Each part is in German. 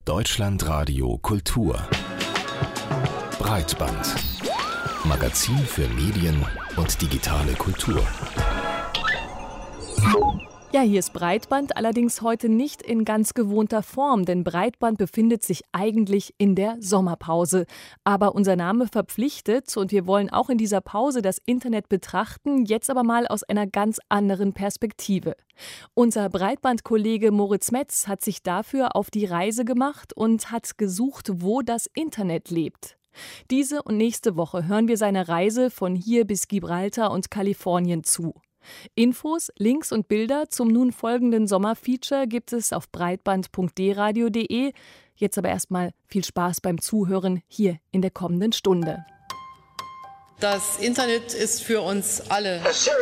Deutschlandradio Kultur. Breitband. Magazin für Medien und digitale Kultur. Ja, hier ist Breitband, allerdings heute nicht in ganz gewohnter Form, denn Breitband befindet sich eigentlich in der Sommerpause. Aber unser Name verpflichtet und wir wollen auch in dieser Pause das Internet betrachten, jetzt aber mal aus einer ganz anderen Perspektive. Unser Breitband-Kollege Moritz Metz hat sich dafür auf die Reise gemacht und hat gesucht, wo das Internet lebt. Diese und nächste Woche hören wir seine Reise von hier bis Gibraltar und Kalifornien zu. Infos, Links und Bilder zum nun folgenden Sommerfeature gibt es auf breitband.dradio.de. Jetzt aber erstmal viel Spaß beim Zuhören hier in der kommenden Stunde. Das Internet ist für uns alle.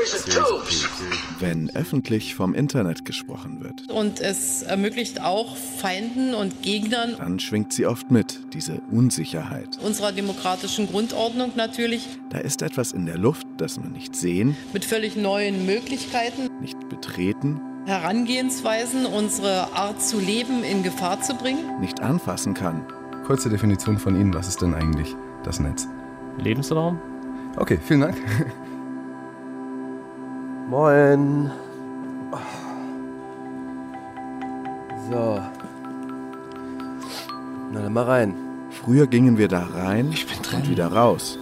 Wenn öffentlich vom Internet gesprochen wird. Und es ermöglicht auch Feinden und Gegnern. Dann schwingt sie oft mit, diese Unsicherheit. Unserer demokratischen Grundordnung natürlich. Da ist etwas in der Luft, das man nicht sehen. Mit völlig neuen Möglichkeiten. Nicht betreten. Herangehensweisen, unsere Art zu leben in Gefahr zu bringen. Nicht anfassen kann. Kurze Definition von Ihnen, was ist denn eigentlich das Netz? Lebensraum? Okay, vielen Dank. Moin. So. Na dann mal rein. Früher gingen wir da rein und wieder raus.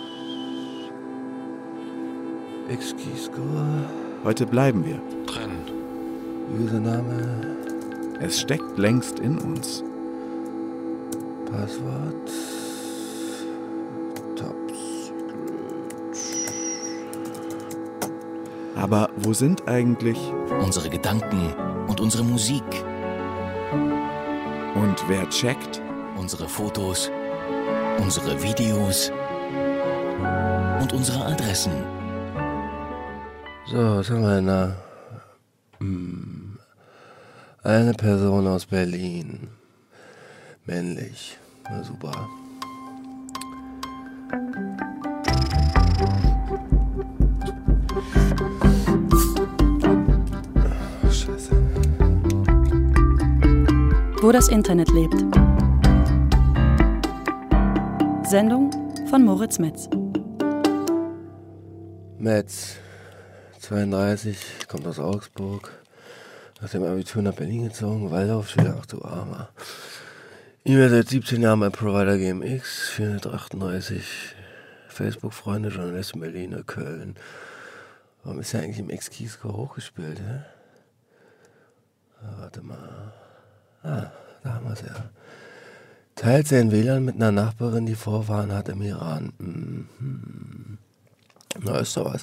Heute bleiben wir. Drin. Username. Es steckt längst in uns. Passwort. Aber wo sind eigentlich Unsere Gedanken und unsere Musik. und wer checkt? Unsere Fotos, unsere Videos und unsere Adressen. So, was haben wir denn da? Eine Person aus Berlin. Männlich. Na super. Scheiße. Wo das Internet lebt. Sendung von Moritz Metz. Metz, 32, kommt aus Augsburg. Nach dem Abitur nach Berlin gezogen, Waldorfschüler, ach du Armer. E-Mail seit 17 Jahren bei Provider GMX, 438 Facebook-Freunde, Journalist in Berlin, Köln. Warum ist er eigentlich im Ex-Kiesco hochgespielt, hä? Warte mal. Da haben wir es ja. Teilt sein WLAN mit einer Nachbarin, die Vorfahren hat im Iran. Na, ist doch was.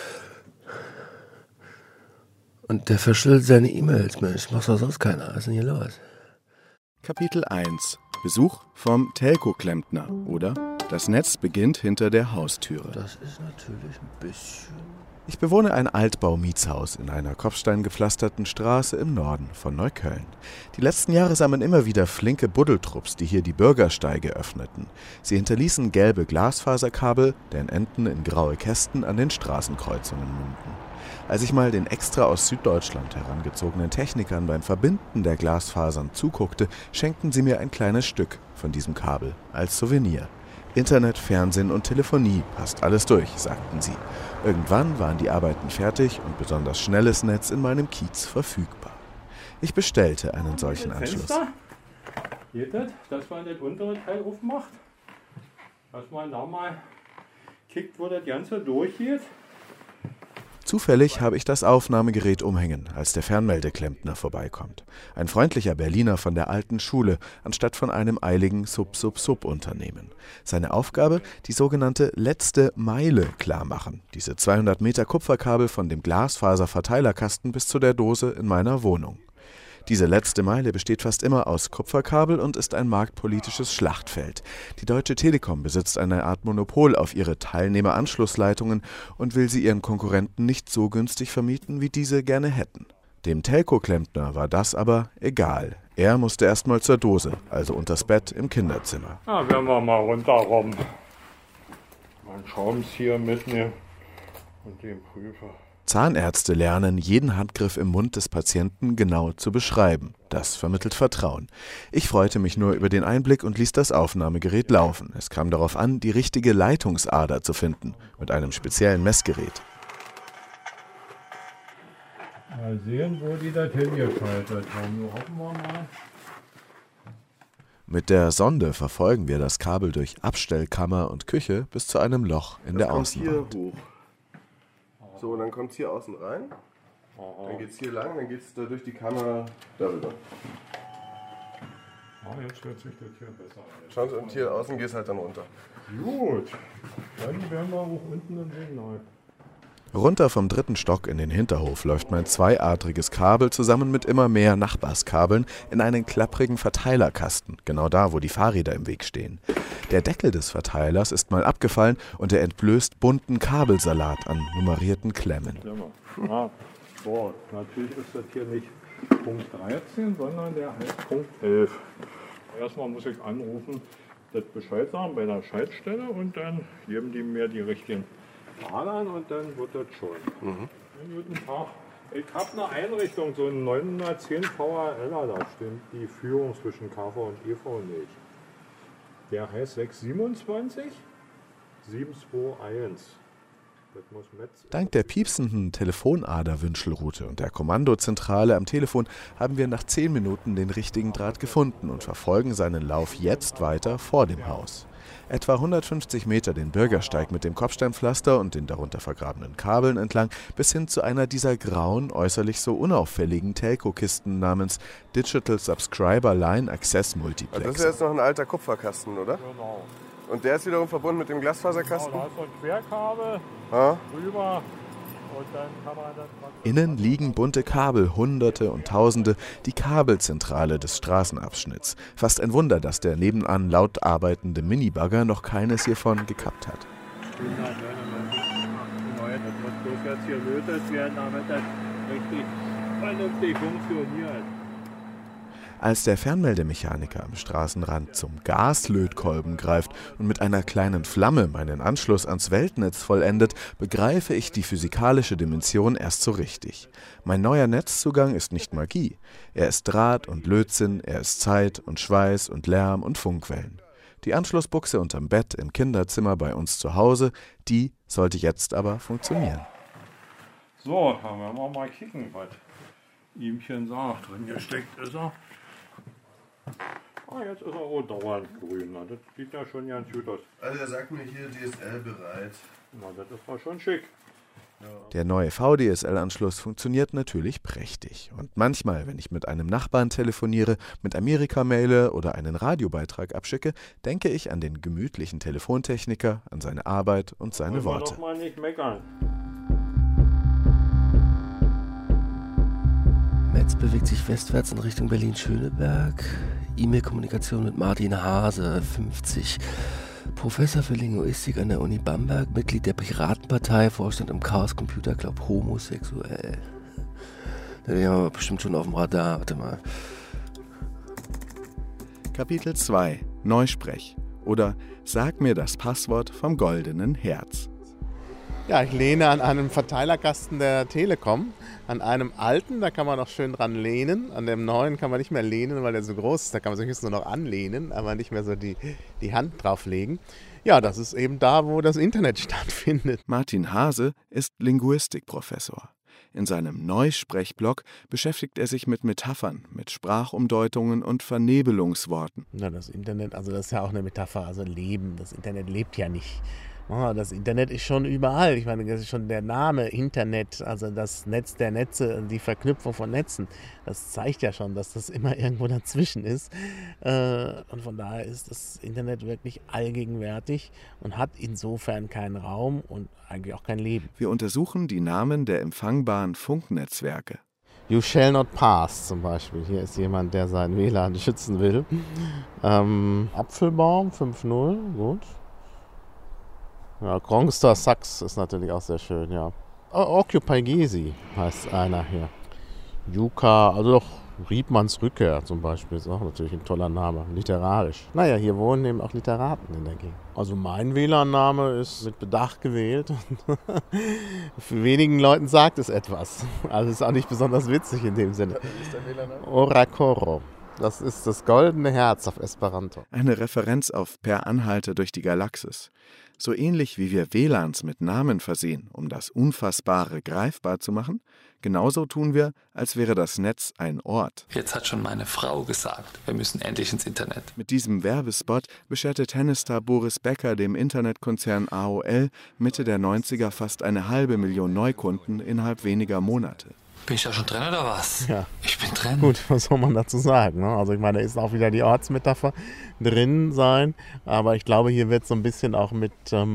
Und der verschlüsselt seine E-Mails, Mensch. Macht doch sonst keiner. Was ist denn hier los? Kapitel 1. Besuch vom Telco-Klempner. Oder das Netz beginnt hinter der Haustüre. Das ist natürlich ein bisschen... Ich bewohne ein Altbau-Mietshaus in einer kopfsteingepflasterten Straße im Norden von Neukölln. Die letzten Jahre sah man immer wieder flinke Buddeltrupps, die hier die Bürgersteige öffneten. Sie hinterließen gelbe Glasfaserkabel, deren Enden in graue Kästen an den Straßenkreuzungen münden. Als ich mal den extra aus Süddeutschland herangezogenen Technikern beim Verbinden der Glasfasern zuguckte, schenkten sie mir ein kleines Stück von diesem Kabel als Souvenir. Internet, Fernsehen und Telefonie, passt alles durch, sagten sie. Irgendwann waren die Arbeiten fertig und besonders schnelles Netz in meinem Kiez verfügbar. Ich bestellte einen solchen Anschluss. Geht das, dass man das untere Teil aufmacht? Dass man da mal kickt, wo das Ganze durchgeht? Zufällig habe ich das Aufnahmegerät umhängen, als der Fernmeldeklempner vorbeikommt. Ein freundlicher Berliner von der alten Schule, anstatt von einem eiligen Sub-Unternehmen. Seine Aufgabe, die sogenannte letzte Meile klarmachen. Diese 200 Meter Kupferkabel von dem Glasfaserverteilerkasten bis zu der Dose in meiner Wohnung. Diese letzte Meile besteht fast immer aus Kupferkabel und ist ein marktpolitisches Schlachtfeld. Die Deutsche Telekom besitzt eine Art Monopol auf ihre Teilnehmeranschlussleitungen und will sie ihren Konkurrenten nicht so günstig vermieten, wie diese gerne hätten. Dem Telco-Klempner war das aber egal. Er musste erst mal zur Dose, also unters Bett im Kinderzimmer. Na, wenn wir mal runterkommen. Meinen Schraubenzieher mitnehmen und den Prüfer. Zahnärzte lernen, jeden Handgriff im Mund des Patienten genau zu beschreiben. Das vermittelt Vertrauen. Ich freute mich nur über den Einblick und ließ das Aufnahmegerät laufen. Es kam darauf an, die richtige Leitungsader zu finden, mit einem speziellen Messgerät. Mal sehen, wo die das hingeschaltet haben. So hoffen wir mal. Mit der Sonde verfolgen wir das Kabel durch Abstellkammer und Küche bis zu einem Loch in der Außenwand. Hier hoch. So, und dann kommt es hier außen rein. Dann geht es hier lang, dann geht es da durch die Kammer darüber. Jetzt hört sich das hier besser an. Schauen Sie, und hier außen geht es halt dann runter. Gut, dann werden wir auch unten im Signal. Runter vom 3. Stock in den Hinterhof läuft mein zweiadriges Kabel zusammen mit immer mehr Nachbarskabeln in einen klapprigen Verteilerkasten, genau da, wo die Fahrräder im Weg stehen. Der Deckel des Verteilers ist mal abgefallen und er entblößt bunten Kabelsalat an nummerierten Klemmen. So, natürlich ist das hier nicht Punkt 13, sondern der heißt Punkt 11. Erstmal muss ich anrufen, das Bescheid sagen bei der Schaltstelle und dann geben die mir die richtigen Adern und dann wird das schon. Guten Tag. Ich habe eine Einrichtung, so ein 910 VHLer, da stimmt die Führung zwischen KV und EV nicht. Der heißt 627 721. Das muss Metz. Dank der piepsenden Telefonader-Wünschelrute und der Kommandozentrale am Telefon haben wir nach 10 Minuten den richtigen Draht gefunden und verfolgen seinen Lauf jetzt weiter vor dem Haus. Etwa 150 Meter den Bürgersteig mit dem Kopfsteinpflaster und den darunter vergrabenen Kabeln entlang bis hin zu einer dieser grauen, äußerlich so unauffälligen Telco-Kisten namens Digital Subscriber Line Access Multiplex. Das ist jetzt noch ein alter Kupferkasten, oder? Genau. Und der ist wiederum verbunden mit dem Glasfaserkasten? Genau, da ist so ein Querkabel rüber. Und dann kann man das Innen liegen bunte Kabel, Hunderte und Tausende, die Kabelzentrale des Straßenabschnitts. Fast ein Wunder, dass der nebenan laut arbeitende Minibagger noch keines hiervon gekappt hat. Das muss bloß jetzt hier lötet werden, damit das richtig vernünftig funktioniert. Als der Fernmeldemechaniker am Straßenrand zum Gaslötkolben greift und mit einer kleinen Flamme meinen Anschluss ans Weltnetz vollendet, begreife ich die physikalische Dimension erst so richtig. Mein neuer Netzzugang ist nicht Magie. Er ist Draht und Lötzinn, er ist Zeit und Schweiß und Lärm und Funkwellen. Die Anschlussbuchse unterm Bett im Kinderzimmer bei uns zu Hause, die sollte jetzt aber funktionieren. So, dann werden wir mal kicken, was ihmchen sagt. Drin gesteckt ist er. Jetzt ist er auch dauernd grün. Na, das sieht ja schon ganz gut aus. Also er sagt mir hier DSL bereit. Na, das ist doch schon schick. Der neue VDSL-Anschluss funktioniert natürlich prächtig. Und manchmal, wenn ich mit einem Nachbarn telefoniere, mit Amerika maile oder einen Radiobeitrag abschicke, denke ich an den gemütlichen Telefontechniker, an seine Arbeit und seine Worte. Doch mal nicht meckern. Metz bewegt sich westwärts in Richtung Berlin-Schöneberg. E-Mail-Kommunikation mit Martin Hase, 50. Professor für Linguistik an der Uni Bamberg, Mitglied der Piratenpartei, Vorstand im Chaos Computer Club, homosexuell. Den haben wir bestimmt schon auf dem Radar. Warte mal. Kapitel 2 Neusprech oder Sag mir das Passwort vom goldenen Herz. Ja, ich lehne an einem Verteilerkasten der Telekom. An einem alten, da kann man noch schön dran lehnen. An dem neuen kann man nicht mehr lehnen, weil der so groß ist. Da kann man sich höchstens nur noch anlehnen, aber nicht mehr so die Hand drauflegen. Ja, das ist eben da, wo das Internet stattfindet. Martin Hase ist Linguistikprofessor. In seinem Neusprechblog beschäftigt er sich mit Metaphern, mit Sprachumdeutungen und Vernebelungsworten. Ja, das Internet, also das ist ja auch eine Metapher, also Leben. Das Internet lebt ja nicht. Das Internet ist schon überall. Ich meine, das ist schon der Name Internet, also das Netz der Netze, die Verknüpfung von Netzen. Das zeigt ja schon, dass das immer irgendwo dazwischen ist. Und von daher ist das Internet wirklich allgegenwärtig und hat insofern keinen Raum und eigentlich auch kein Leben. Wir untersuchen die Namen der empfangbaren Funknetzwerke. You shall not pass zum Beispiel. Hier ist jemand, der sein WLAN schützen will. Apfelbaum 5.0, gut. Ja, Grongster Sachs ist natürlich auch sehr schön, ja. Occupy Gezi heißt einer hier. Yuka, also doch Riedmanns Rückkehr zum Beispiel ist auch natürlich ein toller Name, literarisch. Naja, hier wohnen eben auch Literaten in der Gegend. Also mein WLAN-Name ist mit Bedacht gewählt. Für wenigen Leuten sagt es etwas. Also ist auch nicht besonders witzig in dem Sinne. Wie ist dein WLAN-Name? Orakoro. Das ist das goldene Herz auf Esperanto. Eine Referenz auf Per Anhalter durch die Galaxis. So ähnlich wie wir WLANs mit Namen versehen, um das Unfassbare greifbar zu machen, genauso tun wir, als wäre das Netz ein Ort. Jetzt hat schon meine Frau gesagt, wir müssen endlich ins Internet. Mit diesem Werbespot bescherte Tennisstar Boris Becker dem Internetkonzern AOL Mitte der 90er fast 500.000 Neukunden innerhalb weniger Monate. Bin ich da schon drin oder was? Ja. Ich bin drin. Gut, was soll man dazu sagen? Ne? Also ich meine, da ist auch wieder die Ortsmetapher drin sein, aber ich glaube, hier wird so ein bisschen auch mit,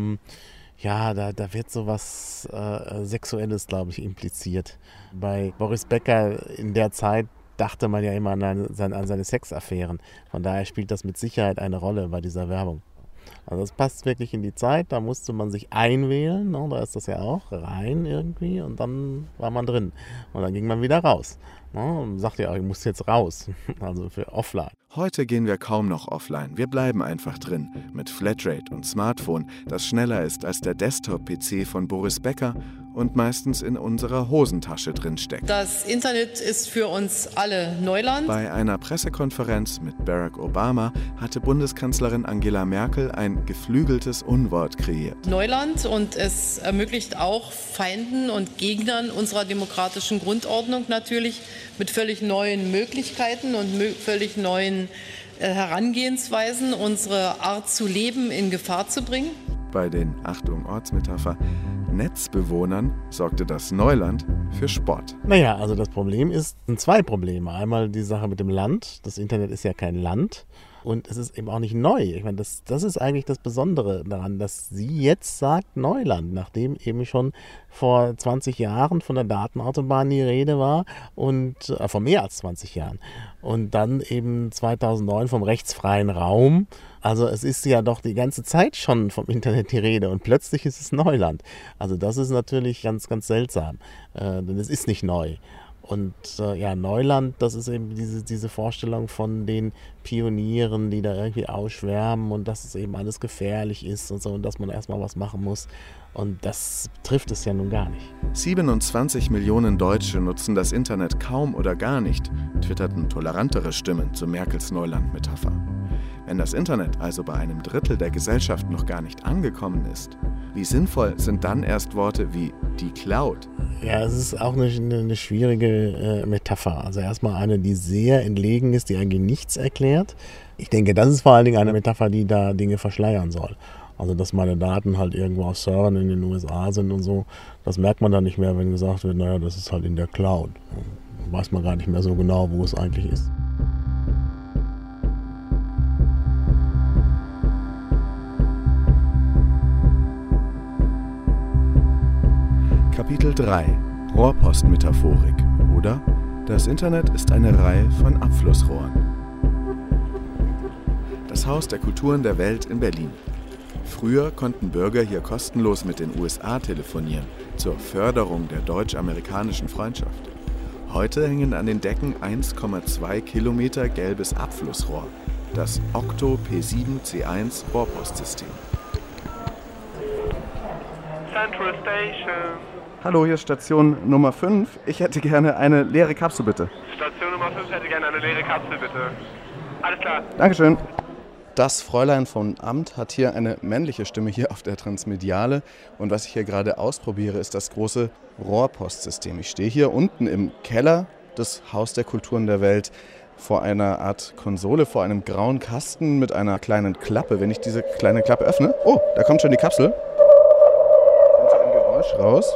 da wird so was Sexuelles, glaube ich, impliziert. Bei Boris Becker in der Zeit dachte man ja immer an seine Sexaffären. Von daher spielt das mit Sicherheit eine Rolle bei dieser Werbung. Also das passt wirklich in die Zeit, da musste man sich einwählen, ne? Da ist das ja auch, rein irgendwie und dann war man drin und dann ging man wieder raus. Ne? Und sagte ja, ich muss jetzt raus, also für offline. Heute gehen wir kaum noch offline, wir bleiben einfach drin, mit Flatrate und Smartphone, das schneller ist als der Desktop-PC von Boris Becker und meistens in unserer Hosentasche drin steckt. Das Internet ist für uns alle Neuland. Bei einer Pressekonferenz mit Barack Obama hatte Bundeskanzlerin Angela Merkel ein geflügeltes Unwort kreiert. Neuland, und es ermöglicht auch Feinden und Gegnern unserer demokratischen Grundordnung natürlich mit völlig neuen Möglichkeiten und völlig neuen Herangehensweisen unsere Art zu leben in Gefahr zu bringen. Bei den, Achtung, Ortsmetapher, Netzbewohnern sorgte das Neuland für Spott. Naja, also das Problem sind zwei Probleme. Einmal die Sache mit dem Land. Das Internet ist ja kein Land. Und es ist eben auch nicht neu. Ich meine, das ist eigentlich das Besondere daran, dass sie jetzt sagt Neuland, nachdem eben schon vor 20 Jahren von der Datenautobahn die Rede war und vor mehr als 20 Jahren. Und dann eben 2009 vom rechtsfreien Raum. Also es ist ja doch die ganze Zeit schon vom Internet die Rede und plötzlich ist es Neuland. Also das ist natürlich ganz, ganz seltsam, denn es ist nicht neu. Und Neuland, das ist eben diese Vorstellung von den Pionieren, die da irgendwie ausschwärmen und dass es eben alles gefährlich ist und so und dass man erstmal was machen muss. Und das trifft es ja nun gar nicht. 27 Millionen Deutsche nutzen das Internet kaum oder gar nicht, twitterten tolerantere Stimmen zu Merkels Neuland-Metapher. Wenn das Internet also bei einem Drittel der Gesellschaft noch gar nicht angekommen ist, wie sinnvoll sind dann erst Worte wie die Cloud? Ja, es ist auch eine schwierige Metapher. Also erstmal eine, die sehr entlegen ist, die eigentlich nichts erklärt. Ich denke, das ist vor allen Dingen eine Metapher, die da Dinge verschleiern soll. Also dass meine Daten halt irgendwo auf Servern in den USA sind und so, das merkt man dann nicht mehr, wenn gesagt wird, naja, das ist halt in der Cloud. Dann weiß man gar nicht mehr so genau, wo es eigentlich ist. Kapitel 3 – Rohrpostmetaphorik oder Das Internet ist eine Reihe von Abflussrohren. Das Haus der Kulturen der Welt in Berlin. Früher konnten Bürger hier kostenlos mit den USA telefonieren, zur Förderung der deutsch-amerikanischen Freundschaft. Heute hängen an den Decken 1,2 Kilometer gelbes Abflussrohr, das Octo P7C1 Rohrpostsystem. Central Station. Hallo, hier ist Station Nummer 5. Ich hätte gerne eine leere Kapsel, bitte. Station Nummer 5 hätte gerne eine leere Kapsel, bitte. Alles klar. Dankeschön. Das Fräulein vom Amt hat hier eine männliche Stimme hier auf der Transmediale. Und was ich hier gerade ausprobiere, ist das große Rohrpostsystem. Ich stehe hier unten im Keller des Haus der Kulturen der Welt vor einer Art Konsole, vor einem grauen Kasten mit einer kleinen Klappe. Wenn ich diese kleine Klappe öffne, oh, da kommt schon die Kapsel. Da kommt ein Geräusch raus.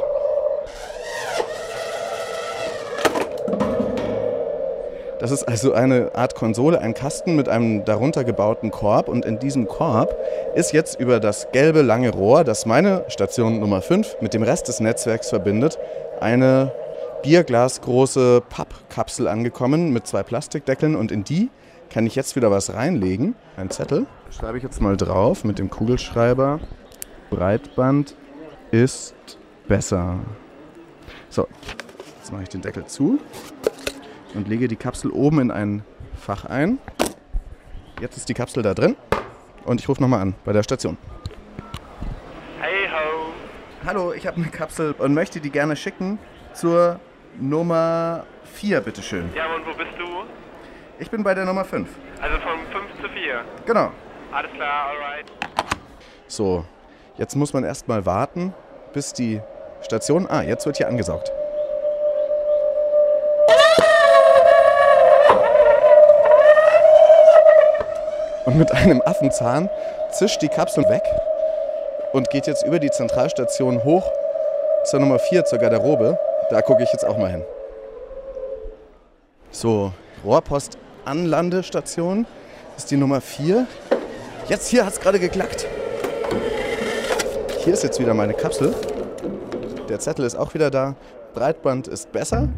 Das ist also eine Art Konsole, ein Kasten mit einem darunter gebauten Korb. Und in diesem Korb ist jetzt über das gelbe lange Rohr, das meine Station Nummer 5 mit dem Rest des Netzwerks verbindet, eine bierglasgroße Pappkapsel angekommen mit 2 Plastikdeckeln. Und in die kann ich jetzt wieder was reinlegen. Ein Zettel. Schreibe ich jetzt mal drauf mit dem Kugelschreiber. Breitband ist besser. So, jetzt mache ich den Deckel zu. und lege die Kapsel oben in ein Fach ein. Jetzt ist die Kapsel da drin und ich rufe nochmal an bei der Station. Hey ho! Hallo, ich habe eine Kapsel und möchte die gerne schicken zur Nummer 4, bitteschön. Ja, und wo bist du? Ich bin bei der Nummer 5. Also von 5 zu 4? Genau. Alles klar, alright. So, jetzt muss man erstmal warten, bis die Station... jetzt wird hier angesaugt. Und mit einem Affenzahn zischt die Kapsel weg und geht jetzt über die Zentralstation hoch zur Nummer 4, zur Garderobe. Da gucke ich jetzt auch mal hin. So, Rohrpost-Anlandestation ist die Nummer 4. Jetzt hier hat es gerade geklackt. Hier ist jetzt wieder meine Kapsel. Der Zettel ist auch wieder da. Breitband ist besser.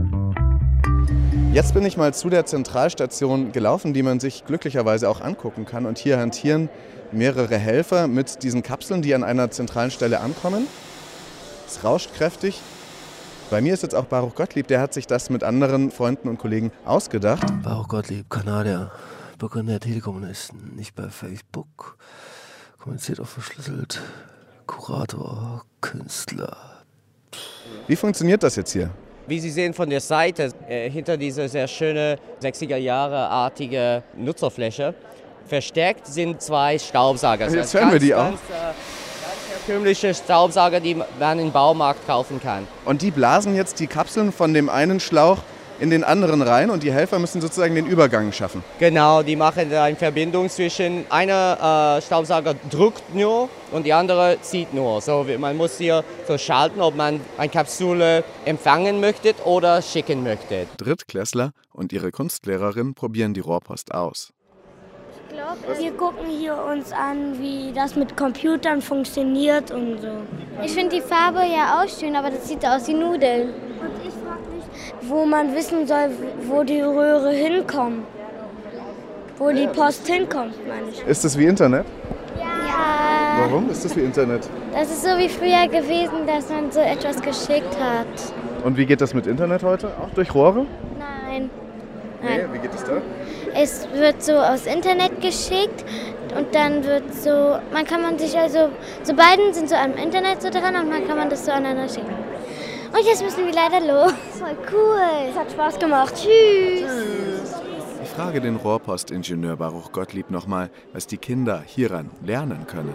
Jetzt bin ich mal zu der Zentralstation gelaufen, die man sich glücklicherweise auch angucken kann. Und hier hantieren mehrere Helfer mit diesen Kapseln, die an einer zentralen Stelle ankommen. Es rauscht kräftig. Bei mir ist jetzt auch Baruch Gottlieb, der hat sich das mit anderen Freunden und Kollegen ausgedacht. Baruch Gottlieb, Kanadier, Begründer der Telekommunisten, nicht bei Facebook, kommuniziert auch verschlüsselt, Kurator, Künstler. Wie funktioniert das jetzt hier? Wie Sie sehen von der Seite, hinter dieser sehr schöne 60er-Jahre-artige Nutzerfläche, versteckt sind 2 Staubsauger. Jetzt hören wir die auch. Ganz herkömmliche Staubsauger, die man im Baumarkt kaufen kann. Und die blasen jetzt die Kapseln von dem einen Schlauch in den anderen rein und die Helfer müssen sozusagen den Übergang schaffen. Genau, die machen da eine Verbindung zwischen einer Staubsauger drückt nur und die andere zieht nur. So, man muss hier so schalten, ob man eine Kapsel empfangen möchte oder schicken möchte. Drittklässler und ihre Kunstlehrerin probieren die Rohrpost aus. Wir gucken hier uns an, wie das mit Computern funktioniert und so. Ich finde die Farbe ja auch schön, aber das sieht aus wie Nudeln. Und ich frage mich, wo man wissen soll, wo die Röhre hinkommt. Wo die Post hinkommt, meine ich. Ist das wie Internet? Ja. Warum ist das wie Internet? Das ist so wie früher gewesen, dass man so etwas geschickt hat. Und wie geht das mit Internet heute? Auch durch Rohre? Nein. Nee, wie geht es da? Es wird so aus Internet geschickt und dann wird so, man sich also, so beiden sind so am Internet so dran und dann kann man das so aneinander schicken. Und jetzt müssen wir leider los. Voll cool. Es hat Spaß gemacht. Tschüss. Ich frage den Rohrpostingenieur Baruch Gottlieb nochmal, was die Kinder hieran lernen können.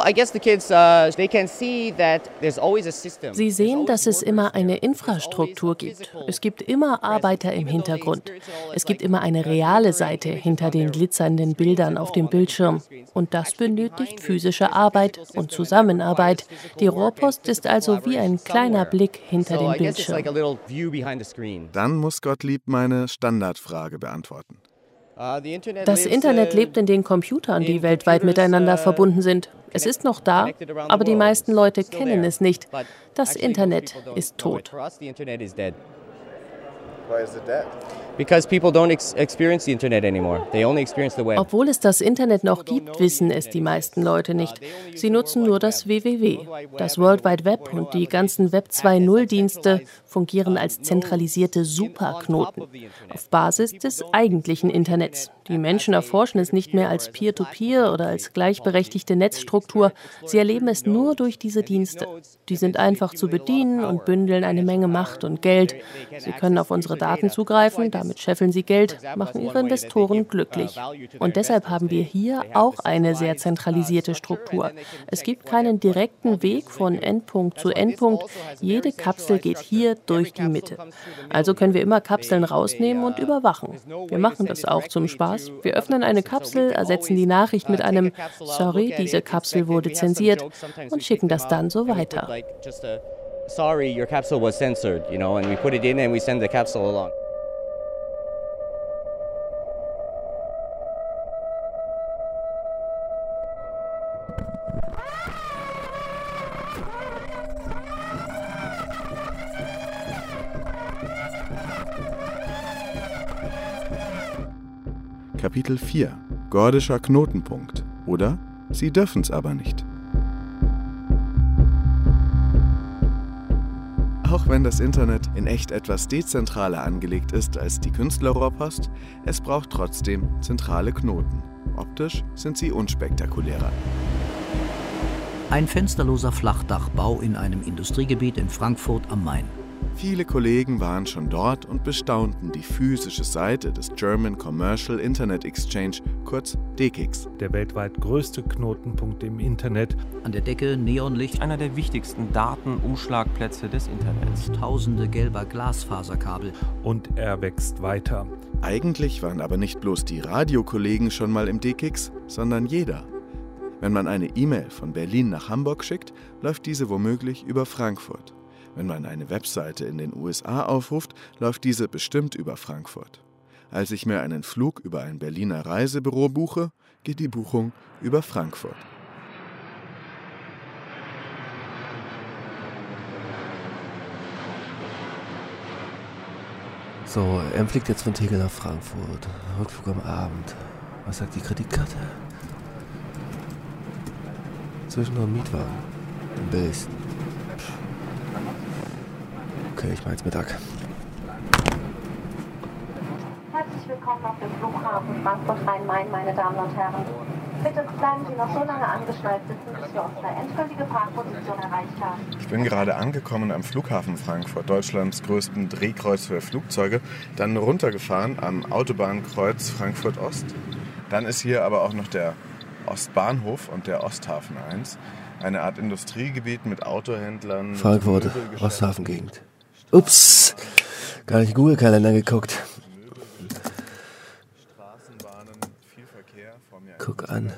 Sie sehen, dass es immer eine Infrastruktur gibt. Es gibt immer Arbeiter im Hintergrund. Es gibt immer eine reale Seite hinter den glitzernden Bildern auf dem Bildschirm. Und das benötigt physische Arbeit und Zusammenarbeit. Die Rohrpost ist also wie ein kleiner Blick hinter den Bildschirm. Dann muss Gottlieb meine Standardfrage beantworten. Das Internet lebt in den Computern, die weltweit miteinander verbunden sind. Es ist noch da, aber die meisten Leute kennen es nicht. Das Internet ist tot. Obwohl es das Internet noch gibt, wissen es die meisten Leute nicht. Sie nutzen nur das WWW. Das World Wide Web und die ganzen Web 2.0-Dienste fungieren als zentralisierte Superknoten auf Basis des eigentlichen Internets. Die Menschen erforschen es nicht mehr als Peer-to-Peer oder als gleichberechtigte Netzstruktur. Sie erleben es nur durch diese Dienste. Die sind einfach zu bedienen und bündeln eine Menge Macht und Geld. Sie können auf unsere Daten zugreifen, damit scheffeln sie Geld, machen ihre Investoren glücklich. Und deshalb haben wir hier auch eine sehr zentralisierte Struktur. Es gibt keinen direkten Weg von Endpunkt zu Endpunkt. Jede Kapsel geht hier durch die Mitte. Also können wir immer Kapseln rausnehmen und überwachen. Wir machen das auch zum Spaß. Wir öffnen eine Kapsel, ersetzen die Nachricht mit einem "Sorry, diese Kapsel wurde zensiert" und schicken das dann so weiter. Sorry, your capsule was censored, and we put it in and we send the capsule along. Kapitel 4 – Gordischer Knotenpunkt oder Sie dürfen's aber nicht. Auch wenn das Internet in echt etwas dezentraler angelegt ist als die Künstlerrohrpost, es braucht trotzdem zentrale Knoten. Optisch sind sie unspektakulärer. Ein fensterloser Flachdachbau in einem Industriegebiet in Frankfurt am Main. Viele Kollegen waren schon dort und bestaunten die physische Seite des German Commercial Internet Exchange, kurz DKIX. Der weltweit größte Knotenpunkt im Internet. An der Decke Neonlicht. Einer der wichtigsten Datenumschlagplätze des Internets. Tausende gelber Glasfaserkabel. Und er wächst weiter. Eigentlich waren aber nicht bloß die Radiokollegen schon mal im DKIX, sondern jeder. Wenn man eine E-Mail von Berlin nach Hamburg schickt, läuft diese womöglich über Frankfurt. Wenn man eine Webseite in den USA aufruft, läuft diese bestimmt über Frankfurt. Als ich mir einen Flug über ein Berliner Reisebüro buche, geht die Buchung über Frankfurt. So, fliegt jetzt von Tegel nach Frankfurt. Rückflug am Abend. Was sagt die Kreditkarte? Zwischendurch ein Mietwagen. Am billigsten. Okay, ich mach jetzt Mittag. Herzlich willkommen auf dem Flughafen Frankfurt-Rhein-Main, meine Damen und Herren. Bitte bleiben Sie noch so lange angeschnallt sitzen, bis wir unsere endgültige Parkposition erreicht haben. Ich bin gerade angekommen am Flughafen Frankfurt, Deutschlands größten Drehkreuz für Flugzeuge, dann runtergefahren am Autobahnkreuz Frankfurt-Ost. Dann ist hier aber auch noch der Ostbahnhof und der Osthafen 1, eine Art Industriegebiet mit Autohändlern. Frankfurt, Osthafengegend. Ups, gar nicht Google-Kalender geguckt. Guck an.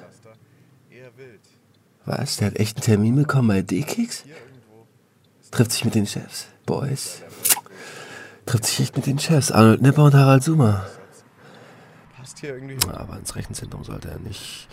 Was, der hat echt einen Termin bekommen bei DKIX? Trifft sich mit den Chefs. Boys. Trifft sich echt mit den Chefs. Arnold Nipper und Harald Sumer. Passt hier irgendwie. Aber ins Rechenzentrum sollte er nicht.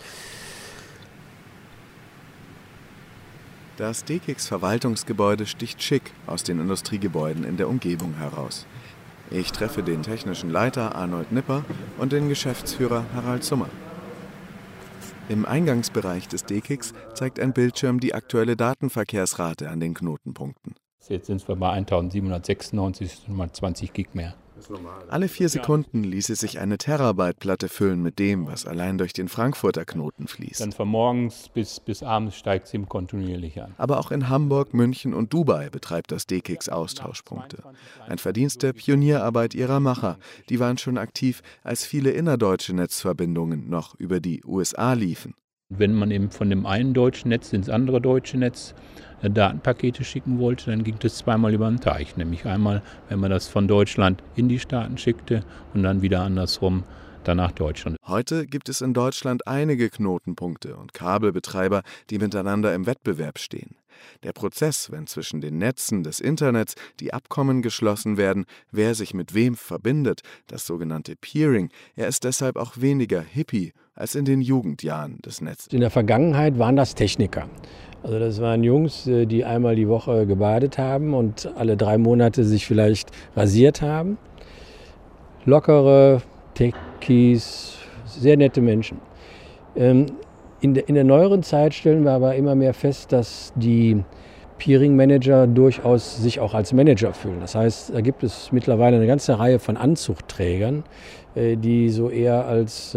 Das DKIX-Verwaltungsgebäude sticht schick aus den Industriegebäuden in der Umgebung heraus. Ich treffe den technischen Leiter Arnold Nipper und den Geschäftsführer Harald Sumer. Im Eingangsbereich des DKIX zeigt ein Bildschirm die aktuelle Datenverkehrsrate an den Knotenpunkten. Jetzt sind wir bei 1796, mal 20 Gig mehr. Alle 4 Sekunden ließe sich eine Terabyte-Platte füllen mit dem, was allein durch den Frankfurter Knoten fließt. Dann von morgens bis abends steigt es ihm kontinuierlich an. Aber auch in Hamburg, München und Dubai betreibt das DKIX Austauschpunkte. Ein Verdienst der Pionierarbeit ihrer Macher. Die waren schon aktiv, als viele innerdeutsche Netzverbindungen noch über die USA liefen. Wenn man eben von dem einen deutschen Netz ins andere deutsche Netz Datenpakete schicken wollte, dann ging das zweimal über den Teich. Nämlich einmal, wenn man das von Deutschland in die Staaten schickte und dann wieder andersrum dann nach Deutschland. Heute gibt es in Deutschland einige Knotenpunkte und Kabelbetreiber, die miteinander im Wettbewerb stehen. Der Prozess, wenn zwischen den Netzen des Internets die Abkommen geschlossen werden, wer sich mit wem verbindet, das sogenannte Peering, er ist deshalb auch weniger hippie als in den Jugendjahren des Netzes. In der Vergangenheit waren das Techniker. Also das waren Jungs, die einmal die Woche gebadet haben und alle 3 Monate sich vielleicht rasiert haben. Lockere Techies, sehr nette Menschen. In der neueren Zeit stellen wir aber immer mehr fest, dass die Peering-Manager durchaus sich auch als Manager fühlen. Das heißt, da gibt es mittlerweile eine ganze Reihe von Anzugträgern, die so eher als